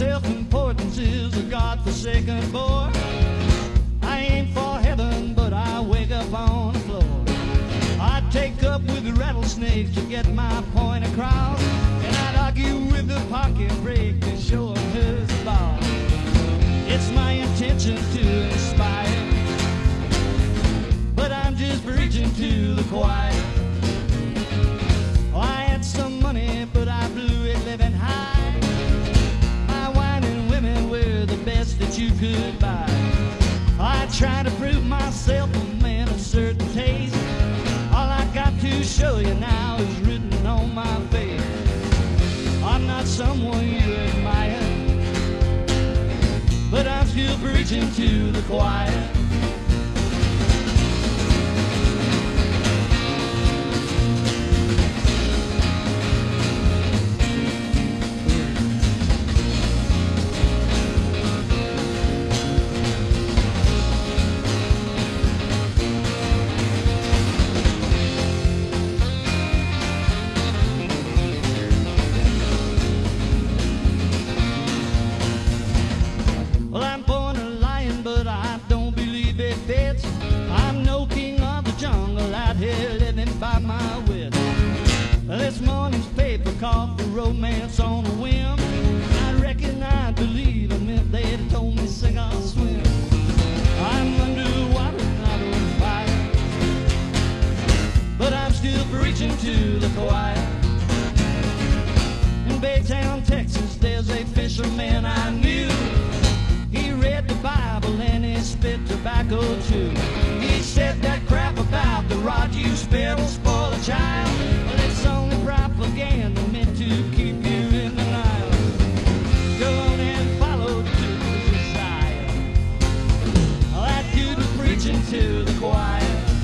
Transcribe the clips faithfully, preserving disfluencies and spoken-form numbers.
self-importance is a God-forsaken bore. I ain't for heaven, but I wake up on the floor. I take up with the rattlesnakes to get my point across, and I'd argue with the pocket break to show them who's the boss. It's my intention to inspire, but I'm just preaching to the choir. Oh, I had some money, but I blew it living high. My wine and women were the best that you could buy. I try to prove myself a man of certain taste. All I got to show you now is written on my face. I'm not someone you admire, but I'm still preaching to the choir. I'm no king of the jungle out here living by my wits. This morning's paper caught the romance on a whim. I reckon I'd believe them if they'd told me sink or swim. I'm underwater, not on fire, but I'm still preaching to the choir. In Baytown, Texas, there's a fisherman I knew. He read the Bible and he spit tobacco too. He said that crap about the rod you spit will spoil a child. Well, it's only propaganda meant to keep you in denial. Go on and follow to the desire. Well, that dude was preaching to the choir.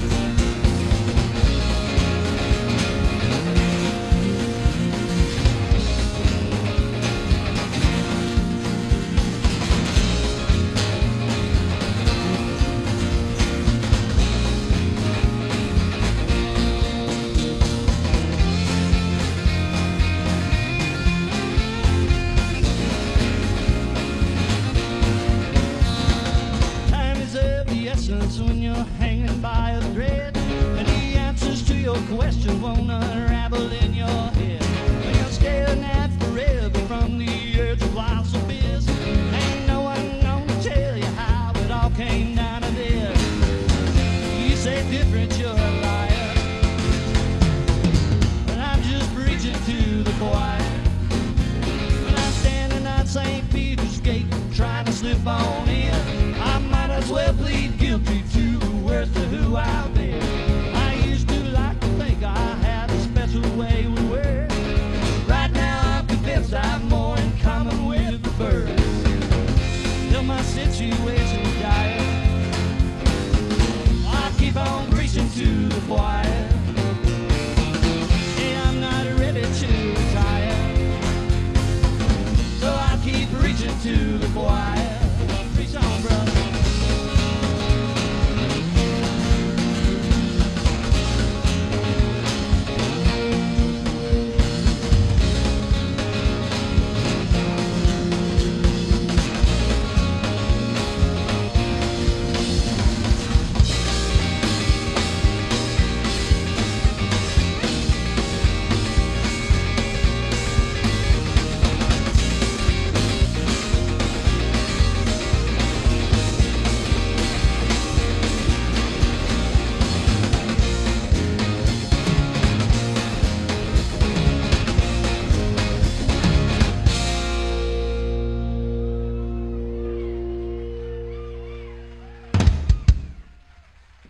When you're hanging by a thread, and the answers to your questions won't unravel in your head. When you're staring at forever from the edge of life's abyss, ain't no one gonna tell you how it all came down to this. You say different, you're a liar, and I'm just preaching to the choir. When I'm standing at Saint Peter's gate trying to slip on in, I might as well plead guilty to the worst of who I've been. I used to like to think I had a special way with words. Right now I'm convinced I've more in common with the birds. Still my situation's dire, I keep on preaching to the choir. Hey, I'm not ready to retire, so I keep preaching to the choir. Preach on, brother.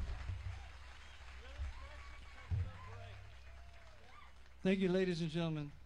Thank you, ladies and gentlemen.